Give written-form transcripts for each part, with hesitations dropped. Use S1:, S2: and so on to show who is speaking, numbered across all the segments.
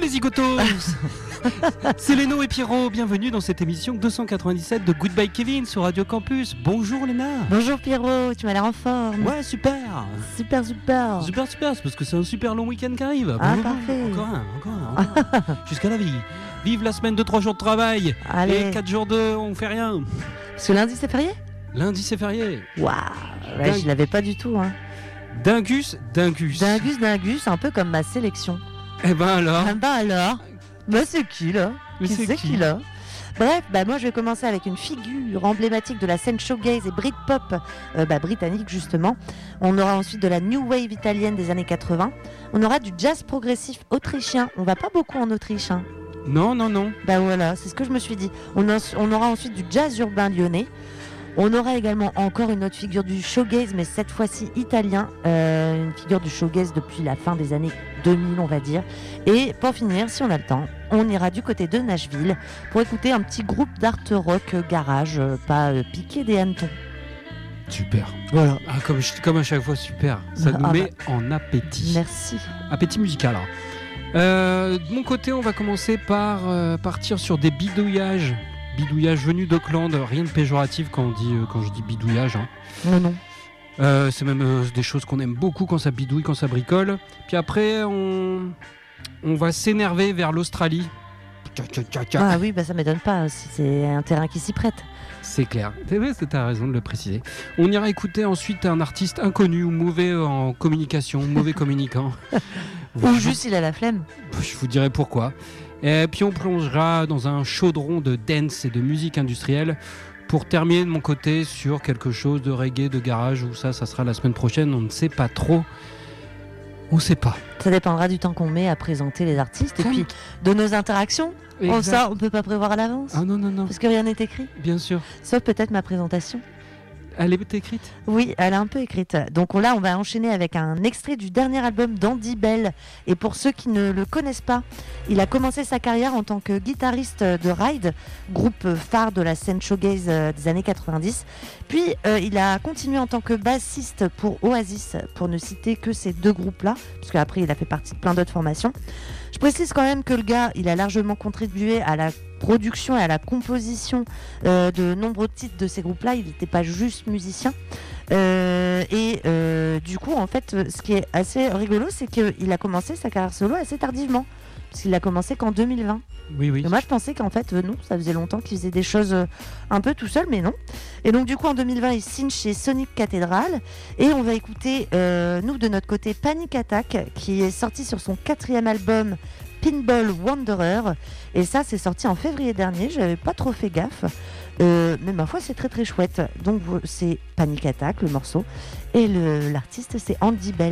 S1: les zigotos. C'est Léno et Pierrot, bienvenue dans cette émission 297 de Goodbye Kevin sur Radio Campus. Bonjour Léna.
S2: Bonjour Pierrot, tu m'as l'air en forme.
S1: Ouais, super.
S2: Super,
S1: c'est parce que c'est un super long week-end qui arrive.
S2: Ah, parfait.
S1: Encore un. Jusqu'à la vie. Vive la semaine de 3 jours de travail.
S2: Allez.
S1: Et 4 jours de on fait rien.
S2: Parce que lundi c'est férié ?
S1: Lundi c'est férié.
S2: Waouh, ouais, je l'avais pas du tout. Hein.
S1: Dingus,
S2: un peu comme ma sélection.
S1: Eh ben alors.
S2: Bah c'est qui là ? Qui là ? Bref, moi je vais commencer avec une figure emblématique de la scène showgaze et Britpop britannique justement. On aura ensuite de la new wave italienne des années 80. On aura du jazz progressif autrichien. On va pas beaucoup en Autriche. Hein.
S1: Non.
S2: Bah voilà, c'est ce que je me suis dit. On aura ensuite du jazz urbain lyonnais. On aura également encore une autre figure du showgaze, mais cette fois-ci italien, une figure du showgaze depuis la fin des années 2000, on va dire. Et pour finir, si on a le temps, on ira du côté de Nashville pour écouter un petit groupe d'art rock garage, pas piqué des hannetons.
S1: Super.
S2: Voilà.
S1: Comme à chaque fois, super. Ça nous met en appétit.
S2: Merci.
S1: Appétit musical. De mon côté, on va commencer par partir sur des bidouillages. Bidouillage venu d'Auckland, rien de péjoratif quand je dis bidouillage. Hein.
S2: Non.
S1: C'est même des choses qu'on aime beaucoup quand ça bidouille, quand ça bricole. Puis après, on va s'énerver vers l'Australie.
S2: Ah oui, ça m'étonne pas, si c'est un terrain qui s'y prête.
S1: C'est clair, t'as raison de le préciser. On ira écouter ensuite un artiste inconnu ou mauvais en communication, mauvais communicant.
S2: Ou juste il a la flemme.
S1: Je vous dirai pourquoi. Et puis on plongera dans un chaudron de dance et de musique industrielle pour terminer de mon côté sur quelque chose de reggae, de garage, où ça sera la semaine prochaine, on ne sait pas trop. On sait pas.
S2: Ça dépendra du temps qu'on met à présenter les artistes et puis de nos interactions. Ça, on peut pas prévoir à l'avance.
S1: Ah non.
S2: Parce que rien n'est écrit.
S1: Bien sûr.
S2: Sauf peut-être ma présentation.
S1: Elle est écrite ?
S2: Oui, elle est un peu écrite. Donc là, on va enchaîner avec un extrait du dernier album d'Andy Bell. Et pour ceux qui ne le connaissent pas, il a commencé sa carrière en tant que guitariste de Ride, groupe phare de la scène showgaze des années 90. Puis il a continué en tant que bassiste pour Oasis, pour ne citer que ces deux groupes-là, parce qu'après il a fait partie de plein d'autres formations. Je précise quand même que le gars, il a largement contribué à la production et à la composition de nombreux titres de ces groupes-là. Il n'était pas juste musicien. Du coup, en fait, ce qui est assez rigolo, c'est qu'il a commencé sa carrière solo assez tardivement. Parce qu'il a commencé qu'en 2020.
S1: Oui.
S2: Et moi, je pensais qu'en fait, non, ça faisait longtemps qu'il faisait des choses un peu tout seul, mais non. Et donc, du coup, en 2020, il signe chez Sonic Cathedral. Et on va écouter, nous, de notre côté, Panic Attack, qui est sorti sur son 4e album, Pinball Wanderer. Et ça, c'est sorti en février dernier. J'avais pas trop fait gaffe. Mais ma foi, c'est très très chouette. Donc, c'est Panic Attack, le morceau. Et l'artiste, c'est Andy Bell.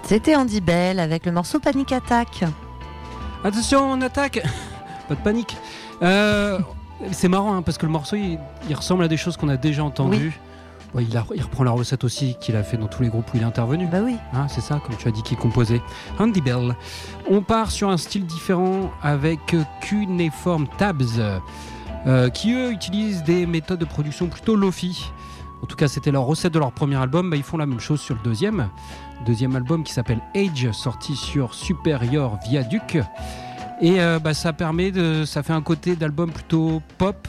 S2: C'était Andy Bell avec le morceau Panic Attack.
S1: Attention, on attaque. Pas de panique. C'est marrant parce que le morceau il ressemble à des choses qu'on a déjà entendues. Oui. Bon, il reprend la recette aussi qu'il a fait dans tous les groupes où il est intervenu.
S2: Bah oui.
S1: C'est ça, comme tu as dit, qu'il composait. Andy Bell. On part sur un style différent avec Cuneiform Tabs, qui eux utilisent des méthodes de production plutôt lo-fi. En tout cas, c'était leur recette de leur premier album. Ils font la même chose sur le deuxième album qui s'appelle Age, sorti sur Superior Viaduc. Et ça fait un côté d'album plutôt pop,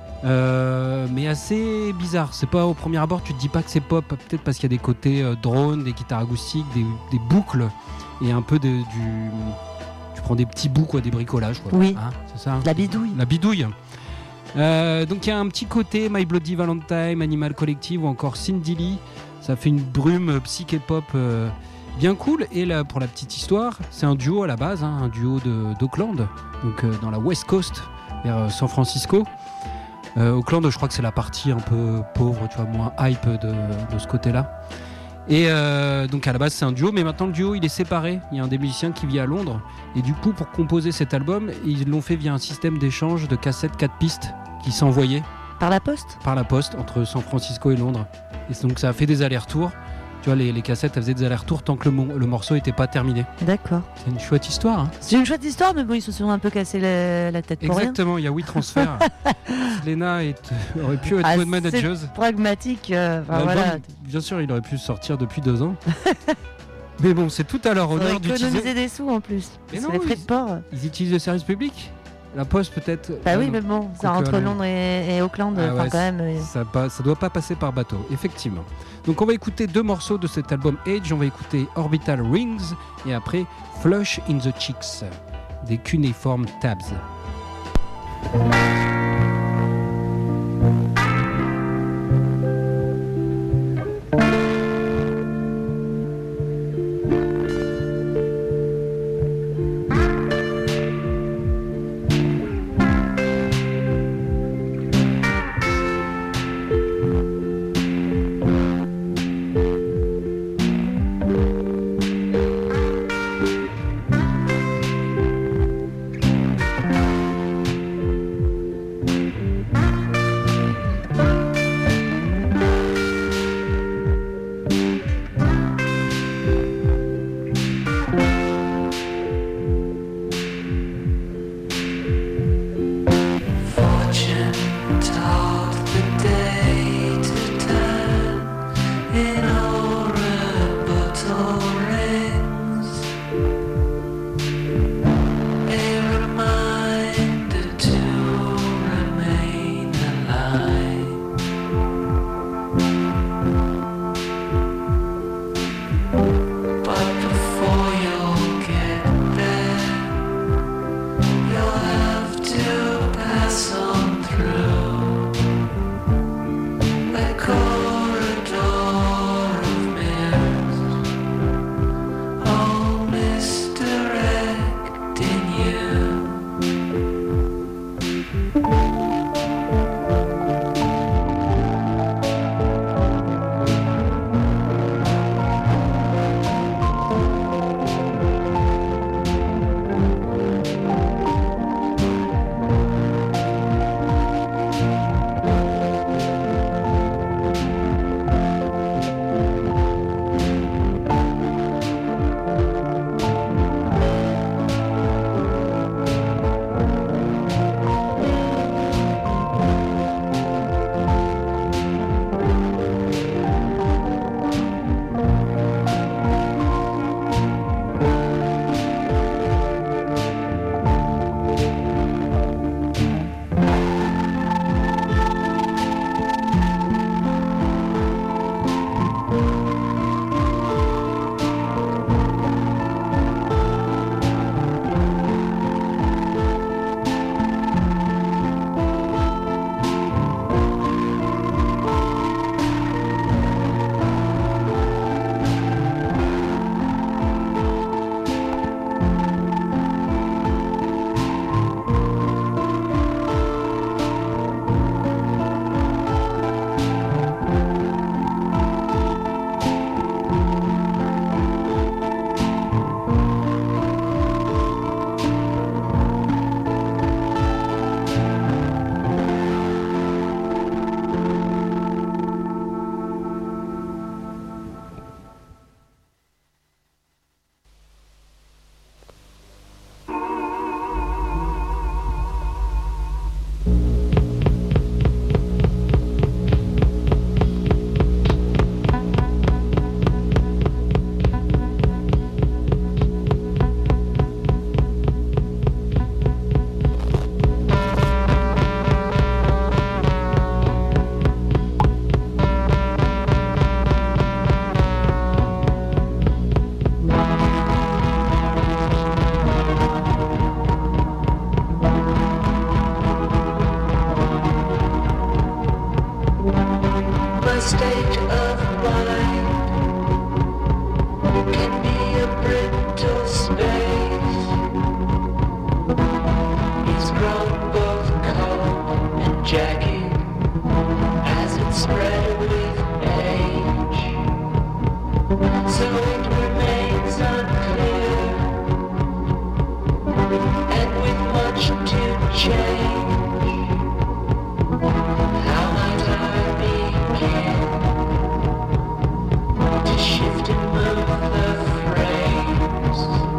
S1: mais assez bizarre. C'est pas au premier abord, tu te dis pas que c'est pop, peut-être parce qu'il y a des côtés drones, des guitares acoustiques, des boucles et un peu tu prends des petits bouts, des bricolages.
S2: Oui.
S1: C'est ça.
S2: La bidouille.
S1: Donc il y a un petit côté My Bloody Valentine, Animal Collective ou encore Cindy Lee. Ça fait une brume psyché-pop bien cool. Et là, pour la petite histoire, c'est un duo à la base, un duo d'Auckland, donc dans la West Coast, vers San Francisco. Auckland, je crois que c'est la partie un peu pauvre, moins hype de ce côté-là. Et donc à la base c'est un duo, mais maintenant le duo il est séparé. Il y a un des musiciens qui vit à Londres, et du coup pour composer cet album, ils l'ont fait via un système d'échange de cassettes 4 pistes qui s'envoyaient
S2: par la poste
S1: entre San Francisco et Londres. Et donc ça a fait des allers-retours. Tu vois, les cassettes elles faisaient des allers-retours tant que le morceau n'était pas terminé.
S2: D'accord.
S1: C'est une chouette histoire.
S2: C'est une chouette histoire, mais bon, ils se sont un peu cassés la tête pour rien.
S1: Exactement, il y a WeTransfer. Selena aurait pu être bonne manageuse.
S2: C'est pragmatique. Voilà.
S1: Bien sûr, il aurait pu sortir depuis 2 ans. Mais bon, c'est tout à leur honneur d'utiliser.
S2: Économiser des sous en plus.
S1: Mais
S2: non, les frais de port.
S1: Ils utilisent le service public. La poste peut-être.
S2: Oui, mais bon, ça entre Londres et Auckland, quand même.
S1: Ça doit pas passer par bateau, effectivement. Donc on va écouter 2 morceaux de cet album Age. On va écouter Orbital Rings et après Flush in the Cheeks des Cuneiform Tabs.
S3: state of mind can be a brittle space. It's grown both cold and jagged as it spread with age. So it remains unclear, and with much to change. How might I begin to shift and move the frames?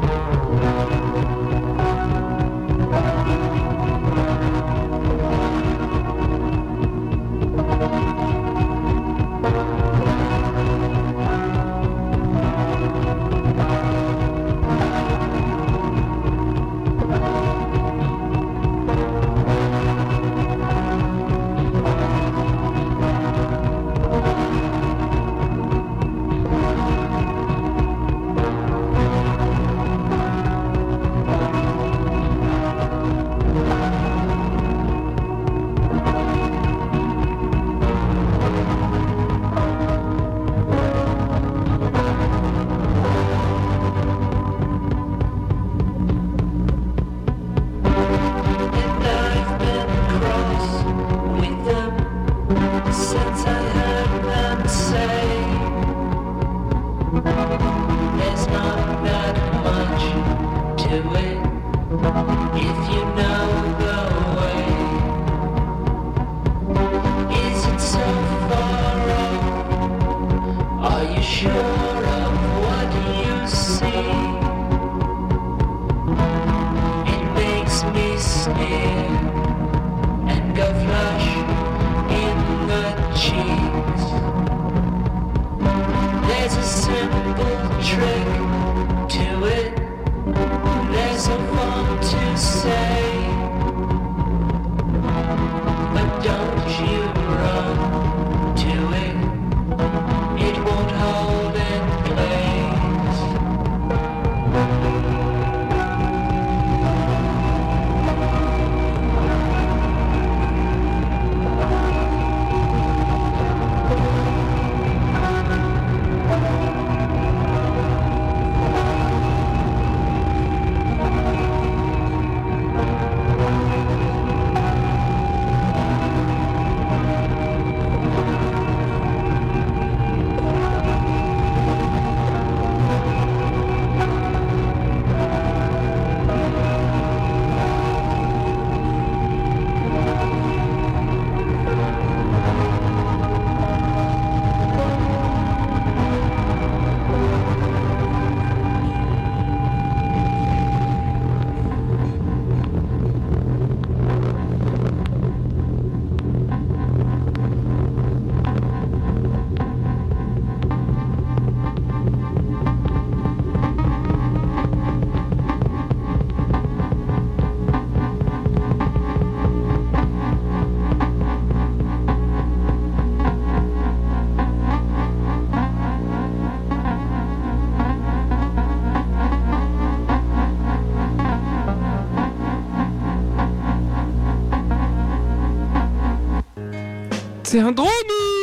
S1: C'est un drone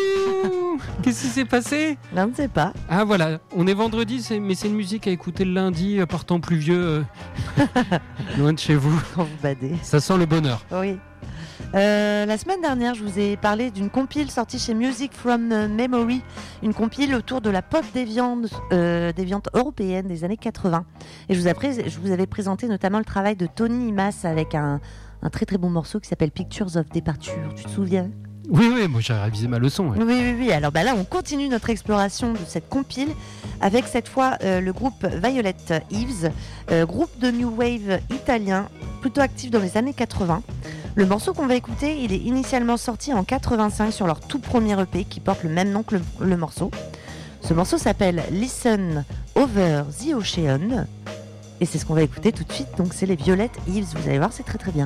S1: ou qu'est-ce qui s'est passé?
S2: Je ne sais pas.
S1: Ah voilà, on est vendredi, mais c'est une musique à écouter le lundi par temps pluvieux, loin de chez vous.
S2: Quand vous badez.
S1: Ça sent le bonheur.
S2: Oui. La semaine dernière, je vous ai parlé d'une compile sortie chez Music from Memory, une compile autour de la pop déviante européenne des années 80. Et je vous avais présenté notamment le travail de Tony Imas avec un très très bon morceau qui s'appelle Pictures of Departure. Tu te souviens ?
S1: Oui, moi j'ai révisé ma leçon. Ouais.
S2: Oui. Alors là, on continue notre exploration de cette compile avec cette fois le groupe Violet Eves, groupe de new wave italien, plutôt actif dans les années 80. Le morceau qu'on va écouter, il est initialement sorti en 85 sur leur tout premier EP qui porte le même nom que le morceau. Ce morceau s'appelle Listen Over the Ocean et c'est ce qu'on va écouter tout de suite. Donc c'est les Violet Eves, vous allez voir, c'est très très bien.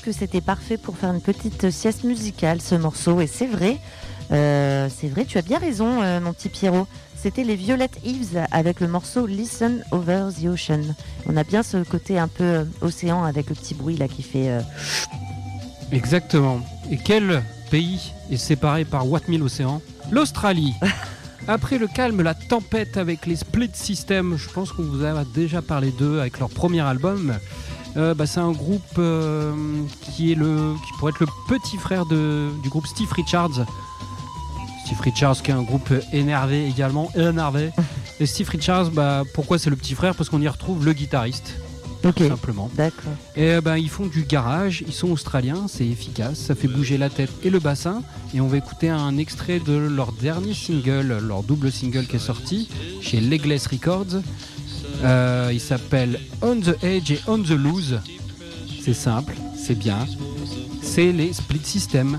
S2: que c'était parfait pour faire une petite sieste musicale, ce morceau. Et c'est vrai, tu as bien raison, mon petit Pierrot. C'était les Violet Eves avec le morceau Listen Over the Ocean. On a bien ce côté un peu océan avec le petit bruit là qui fait...
S1: Exactement. Et quel pays est séparé par Watt Mille océans? L'Australie. Après le calme, la tempête avec les Split System, je pense qu'on vous a déjà parlé d'eux avec leur premier album. C'est un groupe qui pourrait être le petit frère du groupe Steve Richards. Steve Richards qui est un groupe énervé également, Et Steve Richards, pourquoi c'est le petit frère? Parce qu'on y retrouve le guitariste.
S2: Ok,
S1: Tout simplement.
S2: d'accord.
S1: Et ils font du garage, ils sont australiens, c'est efficace, ça fait bouger la tête et le bassin. Et on va écouter un extrait de leur dernier single, leur double single qui est sorti chez Legless Records. Il s'appelle On the Edge et On the Loose. C'est simple, c'est bien. C'est les Split System.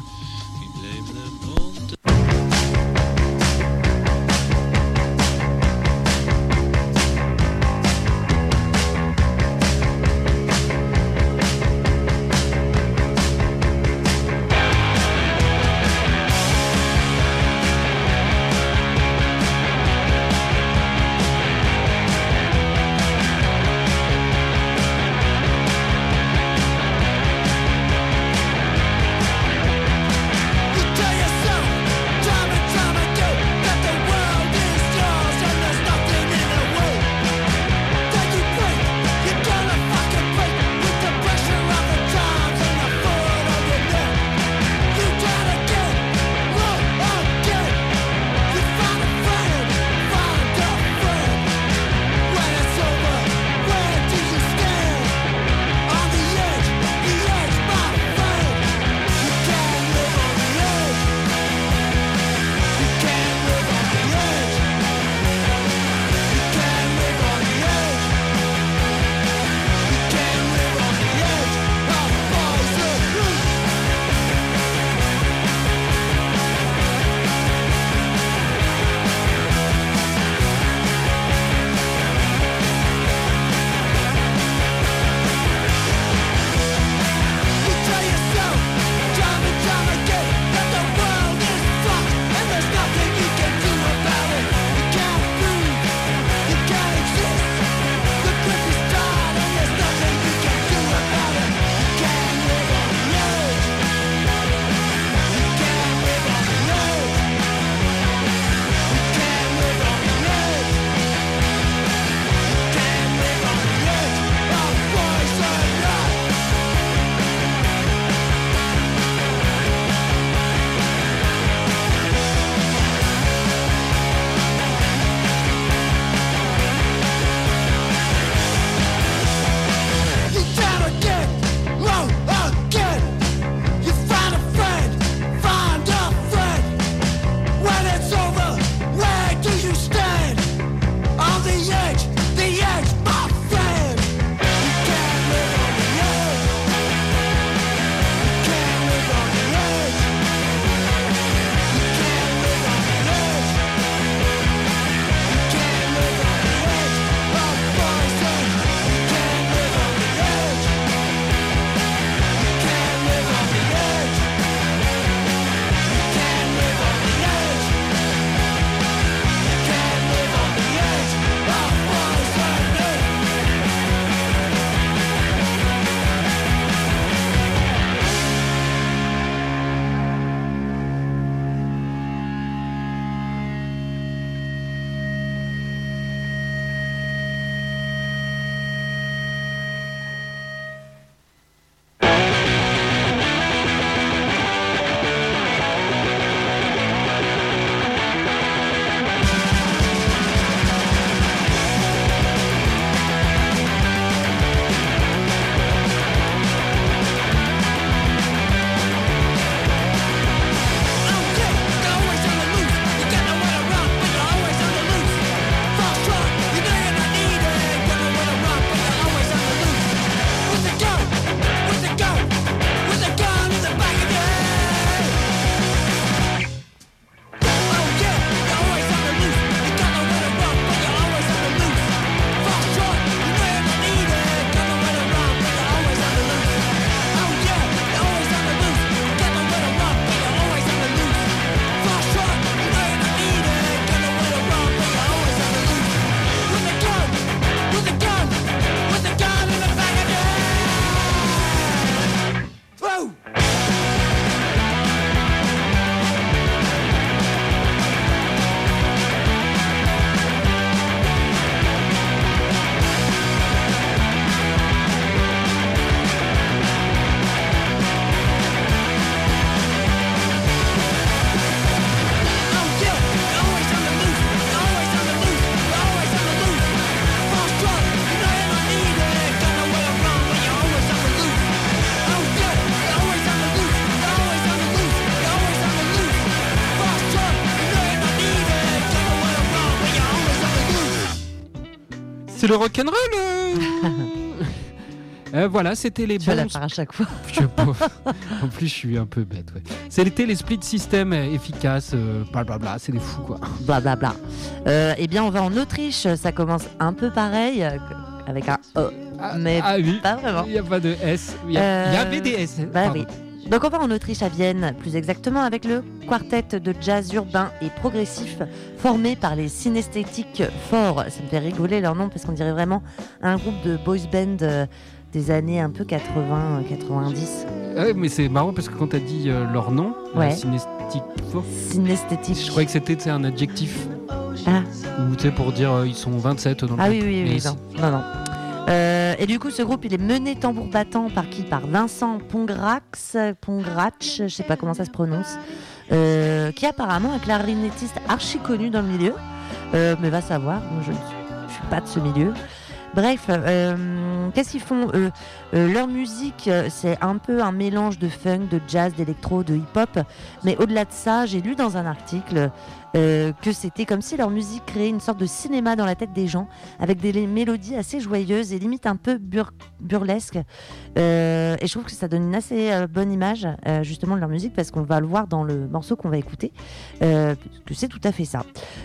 S1: le rock'n'roll. Voilà, c'était les
S2: Tu vas la
S1: bons.
S2: faire à chaque fois.
S1: En plus, je suis un peu bête. Ouais. C'était les split systems efficaces. Blablabla, c'est des fous quoi.
S2: Blablabla. Eh bien, on va en Autriche. Ça commence un peu pareil, avec un E. Mais
S1: oui,
S2: pas vraiment.
S1: il n'y a pas de S. Il y avait des S.
S2: Bah
S1: Pardon.
S2: oui. Donc on va en Autriche, à Vienne, plus exactement, avec le quartet de jazz urbain et progressif formé par les Synesthétiques Forts. Ça me fait rigoler leur nom parce qu'on dirait vraiment un groupe de boys band des années un peu 80, 90.
S1: Ouais, mais c'est marrant parce que quand tu as dit leur nom,
S2: Ouais.
S1: synesthétique fort,
S2: Synesthétique.
S1: je croyais que c'était un adjectif.
S2: Ah,
S1: Ou tu sais, pour dire ils sont 27 dans le
S2: ah
S1: groupe.
S2: oui, oui, oui,
S1: Mais
S2: non, non. Et du coup, ce groupe, il est mené tambour battant par qui? Par Vincent Pongrach, je sais pas comment ça se prononce, qui est apparemment un clarinettiste archi connu dans le milieu, mais va savoir, moi, je suis pas de ce milieu. Bref, qu'est-ce qu'ils font eux? Leur musique, c'est un peu un mélange de funk, de jazz, d'électro, de hip-hop. Mais au-delà de ça, j'ai lu dans un article que c'était comme si leur musique créait une sorte de cinéma dans la tête des gens, avec des mélodies assez joyeuses et limite un peu burlesques. Et je trouve que ça donne une assez bonne image justement de leur musique, parce qu'on va le voir dans le morceau qu'on va écouter, que c'est tout à fait ça.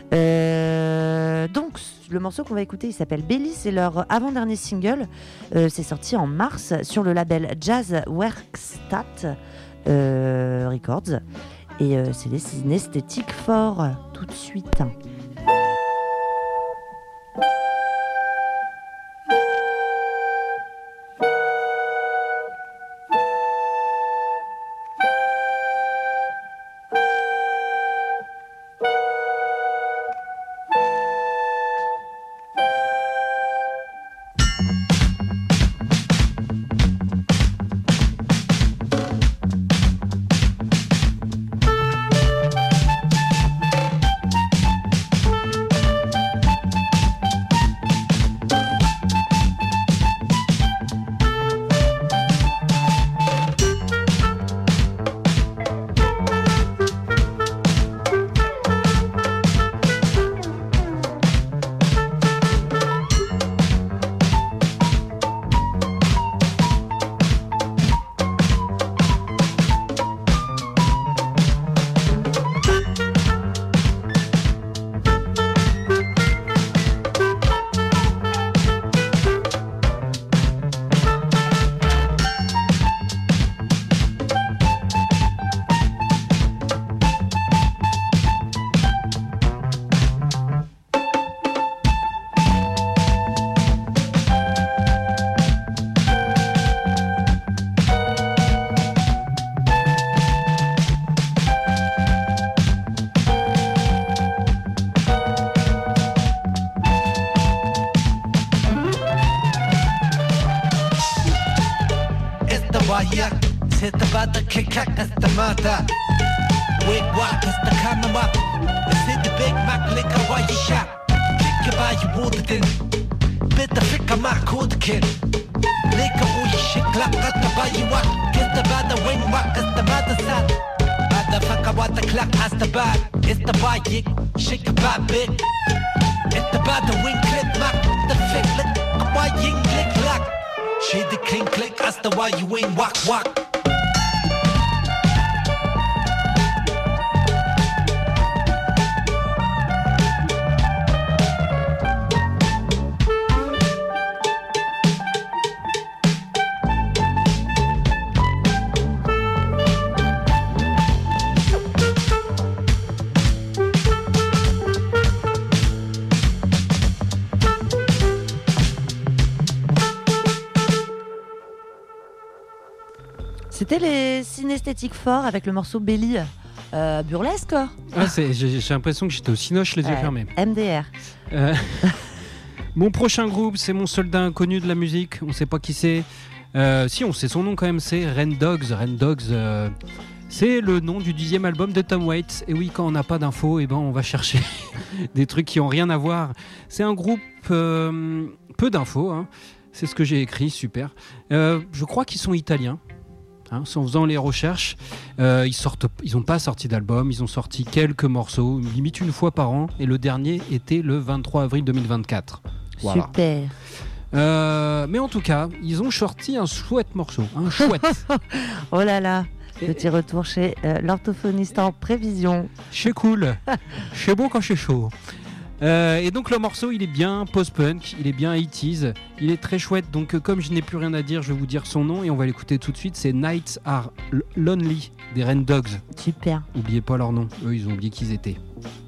S2: Donc le morceau qu'on va écouter, il s'appelle Belly, c'est leur avant-dernier single. C'est sorti en mars sur le label Jazz Werkstatt Records. Et c'est les Synesthétiques Forts, tout de suite.
S4: Hit the bada kick as the mother. Wig walk as the come up. It's the Big Mac liquor while you shot. Kick your body water thin. Bit the ficker my cool kid. Liquor all your shit clap at the body walk. Get the bada wing walk as the mother side. Motherfucker what the clock as the bad. It's the body shake a bad bit. It's the bada wing click mac. The flick lick why ying lick lock. She the clink click as the why you wing walk walk.
S2: C'était les Synesthétiques Forts avec le morceau Belly. Burlesque, quoi.
S1: Ah, j'ai l'impression que j'étais au Cinoche les yeux fermés.
S2: MDR.
S1: Mon prochain groupe, c'est mon soldat inconnu de la musique. On sait pas qui c'est. Si, on sait son nom quand même, c'est Ren Dogs. Ren Dogs, c'est le nom du 10e album de Tom Waits. Et oui, quand on n'a pas d'infos, eh ben, on va chercher des trucs qui n'ont rien à voir. C'est un groupe peu d'infos. Hein. C'est ce que j'ai écrit, super. Je crois qu'ils sont italiens. Hein, en faisant les recherches, ils n'ont pas sorti d'album, ils ont sorti quelques morceaux, limite une fois par an, et le dernier était le 23 avril 2024. Voilà.
S2: Super.
S1: Mais en tout cas, ils ont sorti un chouette morceau. Un chouette.
S2: Oh là là.
S1: Et-
S2: Petit retour chez l'orthophoniste en prévision.
S1: C'est cool. C'est bon quand c'est chaud. Et donc le morceau, il est bien post-punk, il est bien 80s, il est très chouette. Donc comme je n'ai plus rien à dire, je vais vous dire son nom et on va l'écouter tout de suite. C'est Nights Are Lonely des Rain Dogs.
S2: Super.
S1: Oubliez pas leur nom, eux ils ont oublié qui ils étaient.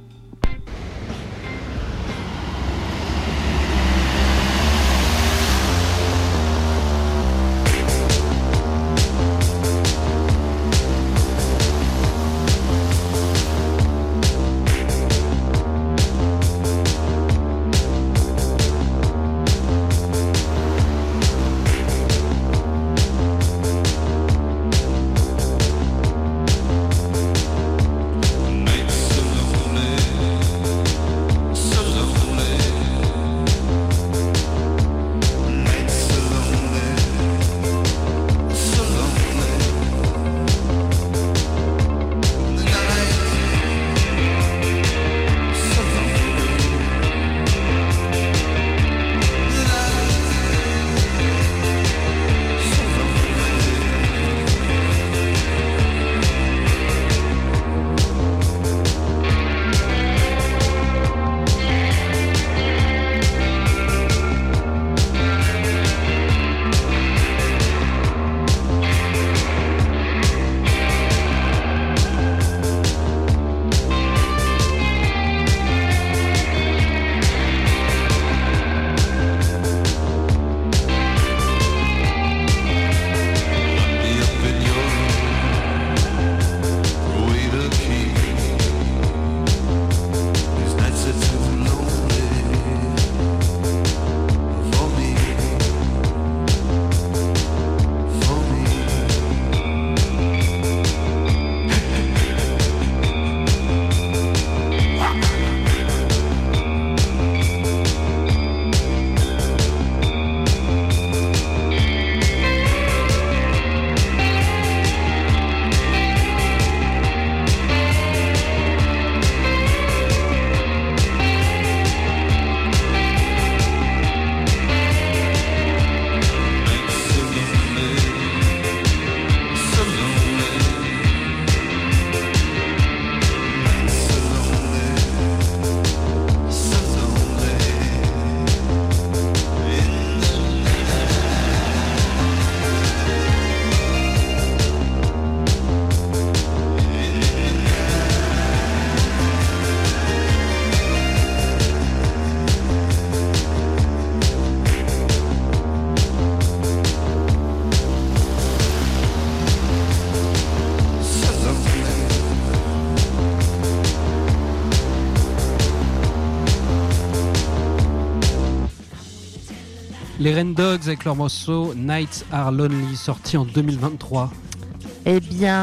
S1: Les Rain Dogs avec leur morceau Nights Are Lonely, sorti en 2023.
S2: Eh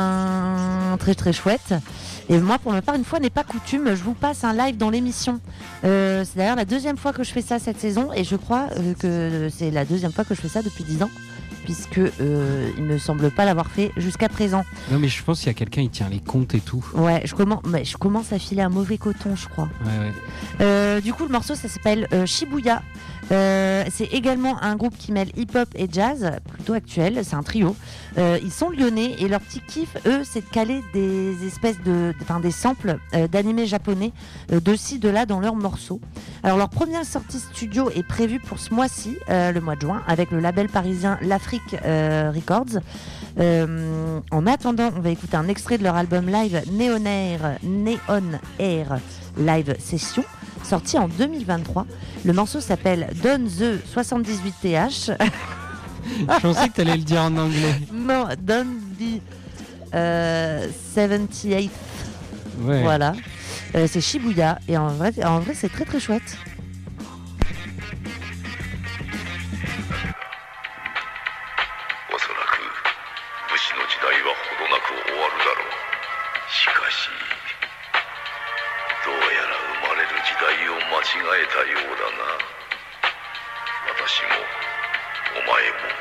S2: bien, très très chouette. Et moi, pour ma part, une fois n'est pas coutume, je vous passe un live dans l'émission. C'est d'ailleurs la deuxième fois que je fais ça cette saison, et je crois que c'est la deuxième fois que je fais ça depuis 10 ans, puisque il ne semble pas l'avoir fait jusqu'à présent.
S1: Non mais je pense qu'il y a quelqu'un qui tient les comptes et tout.
S2: Ouais, je commence à filer un mauvais coton, je crois.
S1: Ouais.
S2: Du coup, le morceau, ça s'appelle Shibuya. C'est également un groupe qui mêle hip-hop et jazz, plutôt actuel. C'est un trio. Ils sont lyonnais et leur petit kiff, eux, c'est de caler des espèces des samples d'animés japonais de ci, de là dans leurs morceaux. Alors, leur première sortie studio est prévue pour ce mois-ci, le mois de juin, avec le label parisien L'Afrique Records. En attendant, on va écouter un extrait de leur album live Neon Air Live Session, sorti en 2023. Le morceau s'appelle Don the 78th.
S1: Je pensais que tu allais le dire en anglais.
S2: Non, Don the 78th.
S1: Ouais.
S2: Voilà. C'est Shibuya et en vrai c'est très très chouette.
S5: おそらく武士の時代はほどなく終わるだろう。しかしどうやら生まれる時代を間違えたようだな。私もお前も。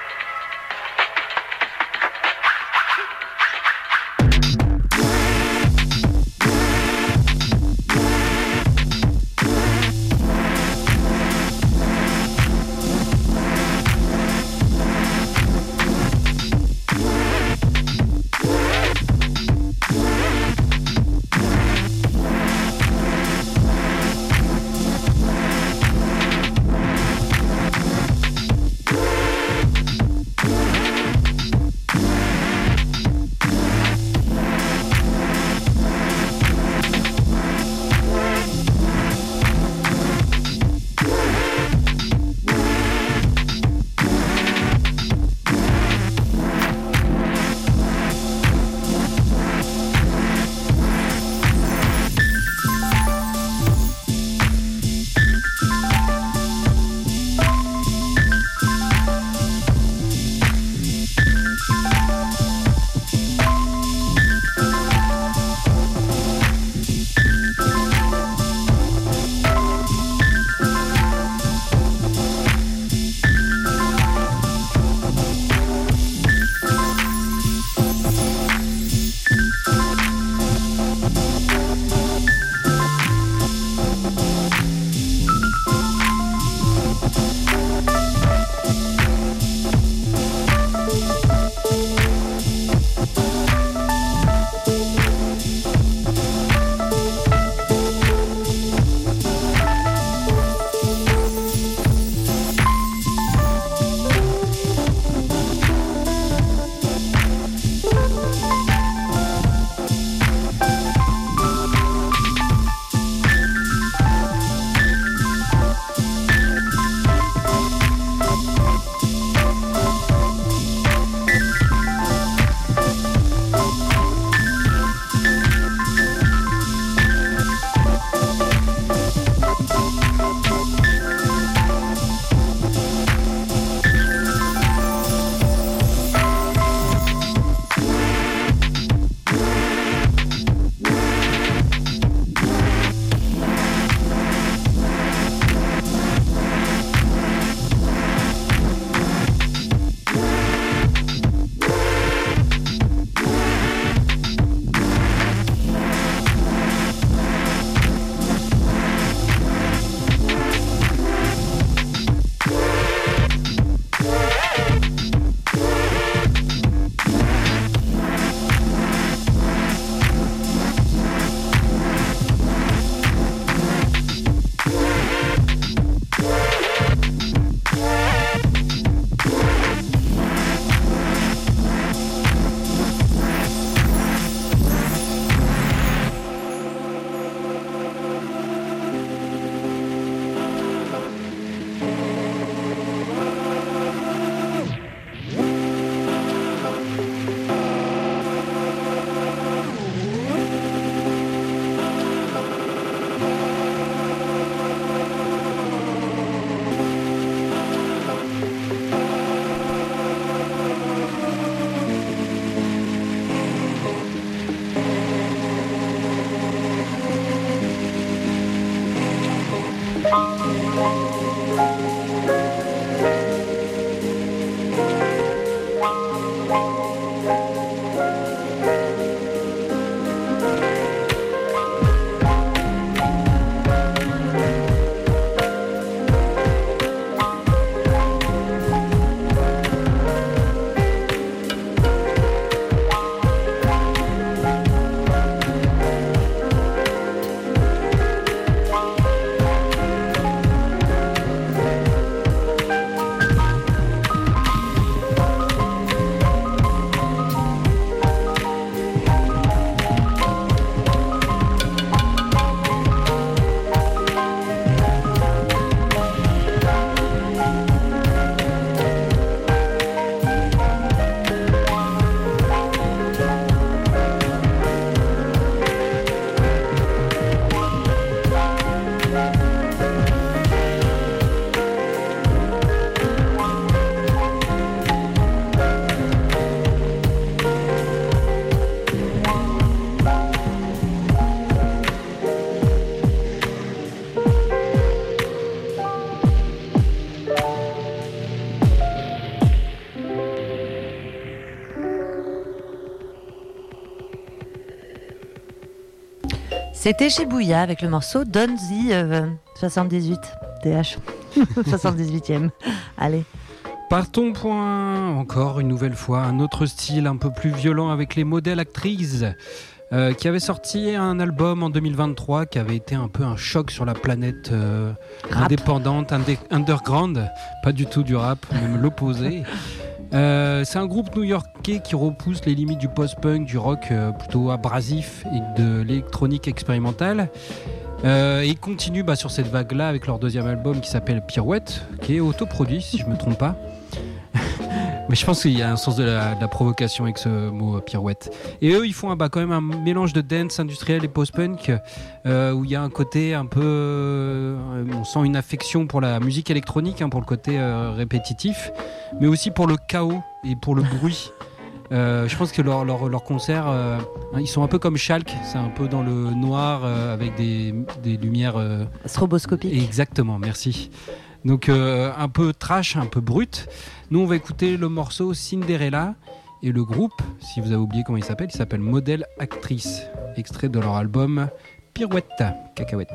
S2: C'était Shibuya avec le morceau Don't the 78 TH 78e. Allez.
S1: Partons pour encore une nouvelle fois un autre style un peu plus violent avec les Model Actrices qui avait sorti un album en 2023 qui avait été un peu un choc sur la planète indépendante, underground, pas du tout du rap, même l'opposé. C'est un groupe new-yorkais qui repousse les limites du post-punk, du rock plutôt abrasif et de l'électronique expérimentale. Et ils continuent sur cette vague-là avec leur deuxième album qui s'appelle Pirouette, qui est autoproduit si je ne me trompe pas. Mais je pense qu'il y a un sens de la provocation avec ce mot pirouette. Et eux, ils font quand même un mélange de dance industriel et post-punk où il y a un côté un peu... on sent une affection pour la musique électronique, pour le côté répétitif, mais aussi pour le chaos et pour le bruit. Je pense que leurs concerts, ils sont un peu comme Schalk, c'est un peu dans le noir avec des lumières...
S2: stroboscopiques.
S1: Exactement, merci. Donc un peu trash, un peu brut. Nous on va écouter le morceau Cinderella et le groupe, si vous avez oublié comment il s'appelle Model Actrices, extrait de leur album Pirouette, cacahuète.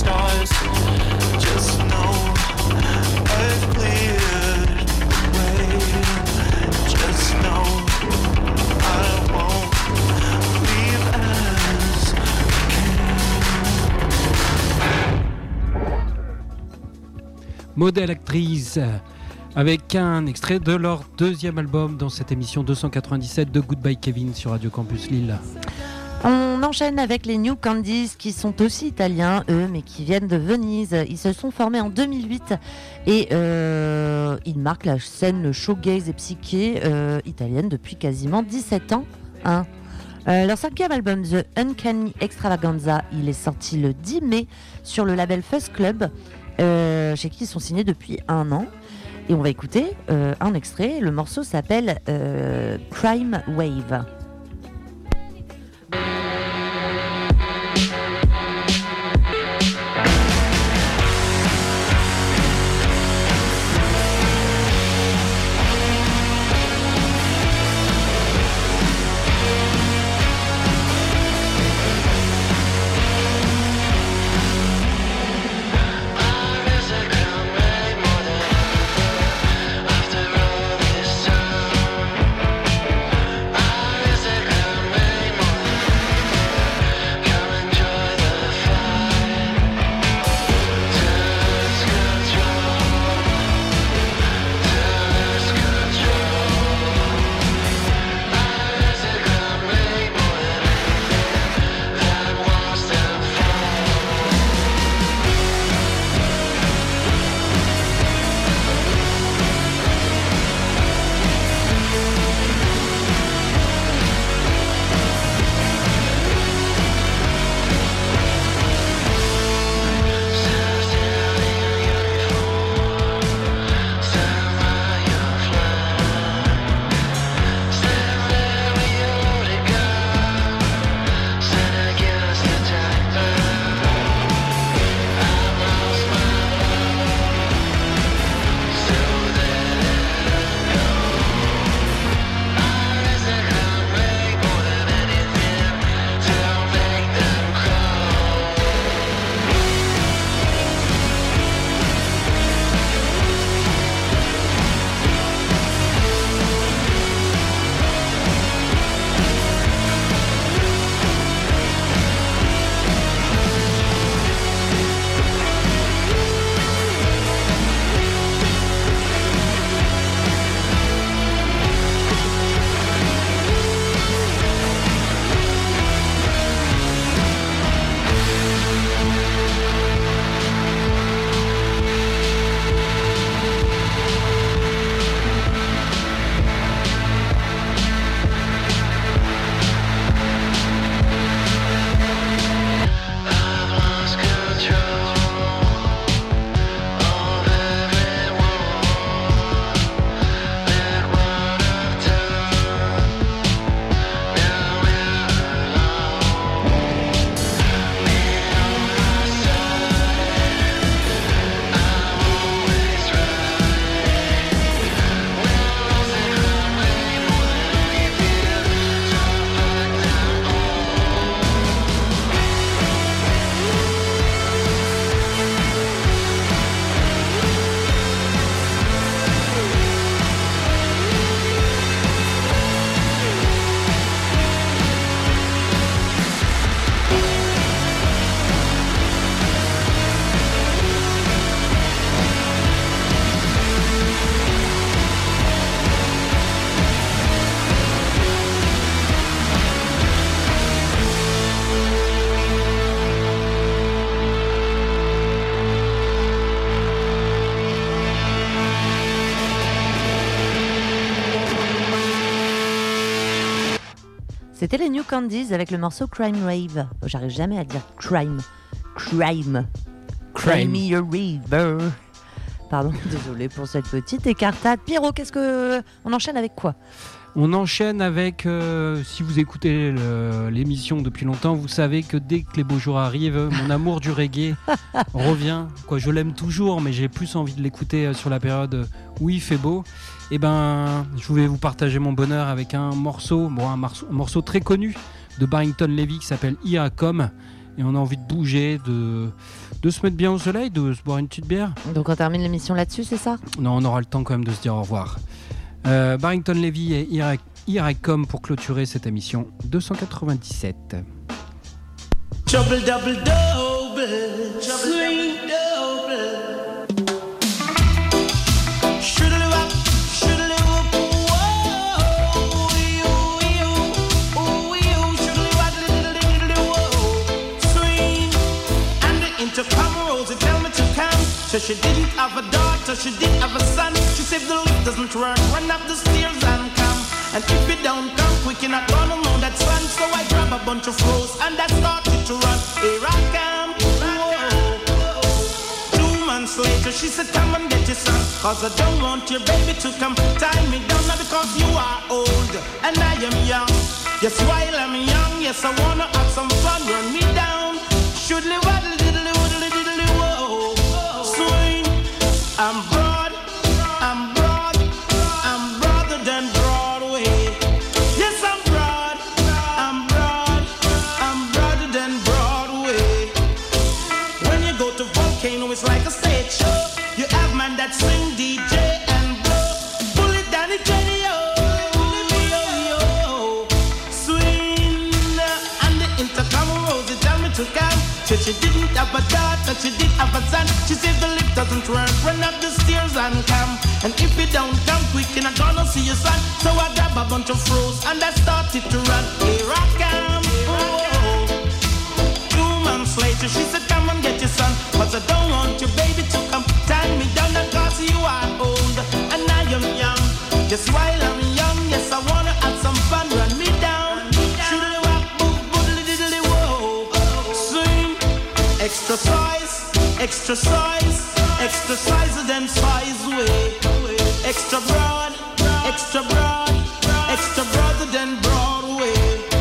S6: stars. Just know I've cleared way. Just know I won't leave as
S1: Modèle actrice, avec un extrait de leur deuxième album dans cette émission 297 de Goodbye Kevin sur Radio Campus Lille.
S2: On enchaîne avec les New Candies qui sont aussi italiens, eux, mais qui viennent de Venise. Ils se sont formés en 2008 et ils marquent la scène le shoegaze et psyché italienne depuis quasiment 17 ans. Hein. Leur cinquième album, The Uncanny Extravaganza, il est sorti le 10 mai sur le label Fuzz Club, chez qui ils sont signés depuis 1 an. Et on va écouter un extrait. Le morceau s'appelle Crime Wave. C'était les New Candies avec le morceau Crime Wave. J'arrive jamais à dire crime. Crime me a river. Pardon, désolé pour cette petite écartade. Pierrot, on enchaîne avec quoi ?
S1: On enchaîne avec, si vous écoutez l'émission depuis longtemps, vous savez que dès que les beaux jours arrivent, mon amour du reggae revient. Je l'aime toujours, mais j'ai plus envie de l'écouter sur la période où il fait beau. Et je voulais vous partager mon bonheur avec un morceau très connu de Barrington Levy qui s'appelle Here I Come. et on a envie de bouger, de se mettre bien au soleil, de se boire une petite bière.
S2: Donc on termine l'émission là-dessus, c'est ça?
S1: Non, on aura le temps quand même de se dire au revoir. Barrington Levy et Here I Come pour clôturer cette émission 297.
S6: Trouble double double, sweet double. Shoodly wop, whoa, shoodly wop, whoa, sweet. And the intercom rolls, it tell me to come. So she didn't have a daughter, she did have a son. She said the lift doesn't work, run up the stairs and come. And if you don't come quick, you're not gonna know that son. So I grab a bunch of froze and I started to run. Here I come, whoa. 2 months later, she said, come and get your son. Cause I don't want your baby to come tie me down. Not because you are old and I am young. Yes, while I'm young, yes, I wanna have some fun. Run me down. Shoodly waddly diddly woodly diddly whoa. Swing, I'm broad, I'm broad, I'm broader than Broadway. Yes, I'm broad, I'm broad, I'm broader than Broadway. When you go to Volcano, it's like a stage show. You have man that sing, DJ and blow. Pull it down, it's ready, yo. Swing, and the intercom rolls, they tell me to come. Said she didn't have a daughter, she did have a son. She said the lift doesn't work, run up the stairs and come. And if you don't come quick, you're not gonna see your son. So I grab a bunch of froze and I started to run. Here I come, whoa. 2 months later, she said, come and get your son. Cause I don't want your baby to come tie me down. Cause you are old and I am young. Yes, while I'm young, yes, I wanna have some fun. Run me down. Shoodly wop, boodly diddly whoa. Swing, exercise, exercise, exercise than size way. Extra broad, extra broad, extra broader than Broadway.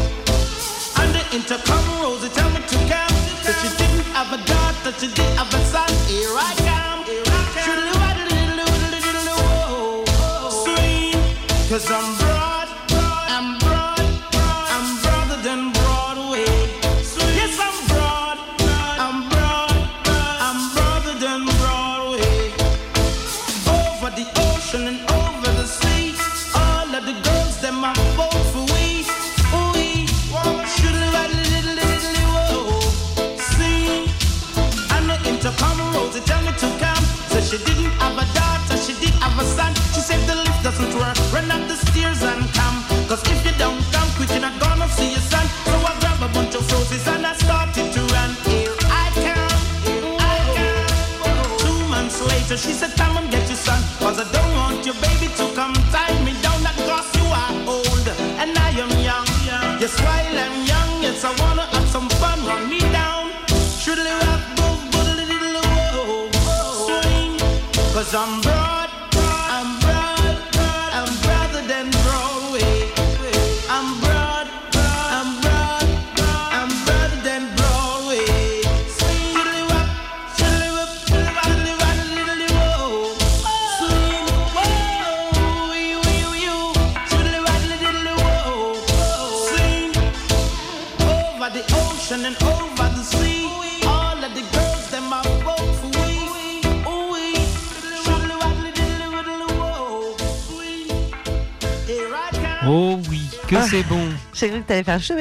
S6: And the intercom rolls, they tell me to come. That she didn't have a daughter, she did have a son. Here I come. Shoodly waddly diddly woodly diddly whoa. Swing, cause I'm broad, I'm broad, I'm broader than Broadway. Yes, I'm broad, I'm broad, I'm broader than Broadway. Over the ocean and over the sea, all of the girls, them are both for we. Ooh-wee, shoodly waddly diddly diddly whoa. See, and the intercom rolls, they tell me to come. Said she didn't have a daughter, she did have a son. She said the lift doesn't work, run up the stairs and come. Cause if you don't come quick, you're not gonna see your son. So I grab a bunch of roses and I started to run. Here I come, I come. 2 months later, she said, come and get your son. Cause I don't want your baby to come tie me down. Not cause you are old and I am young. Yes, while I'm young, yes, I wanna have some fun. Run me down. Shoodly wop, boodly diddly whoa. Swing, cause I'm broad, I'm broad, I'm broader than Broadway. I'm broad, I'm broad, I'm broader than Broadway. Shoodly wop, shoodly wop, shoodly wop, diddly whoa. Swing, whoa, you, shoodly wop, diddly whoa. Swing, over the ocean and over the sea, all of the girls, them are both for we. Ooh-wee, shoodly wop, diddly whoa. Swing, here I come.
S1: Oh oui, que c'est bon.
S2: J'ai cru que t'allais faire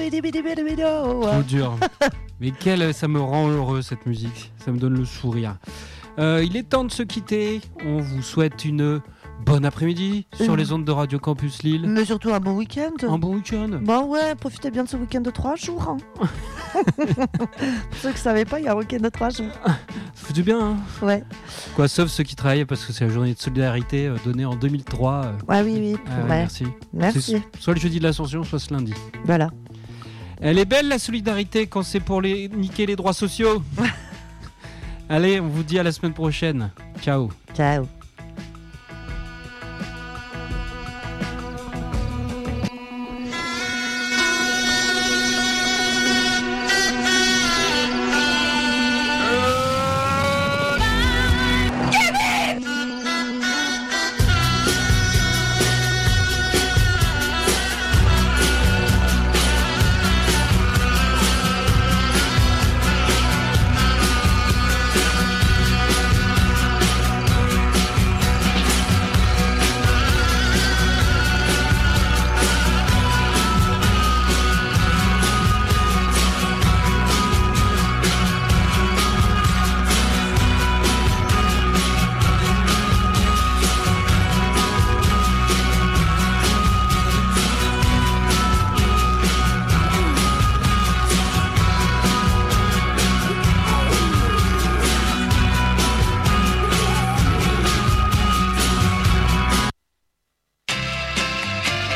S1: Trop dur. Mais ça me rend heureux cette musique. Ça me donne le sourire. Il est temps de se quitter. On vous souhaite une bonne après-midi sur les ondes de Radio Campus Lille.
S2: Mais surtout un bon week-end.
S1: Un bon week-end.
S2: Bah ouais, profitez bien de ce week-end de 3 jours. Hein. Pour ceux qui ne savaient pas, il y a un week-end de 3 jours.
S1: Ça fait du bien, hein.
S2: Ouais.
S1: Quoi, sauf ceux qui travaillent parce que c'est la journée de solidarité donnée en 2003.
S2: Ouais, oui. Ouais.
S1: Merci.
S2: Merci.
S1: C'est soit le jeudi de l'Ascension, soit ce lundi.
S2: Voilà.
S1: Elle est belle la solidarité quand c'est pour niquer les droits sociaux. Allez, on vous dit à la semaine prochaine. Ciao.
S2: Ciao.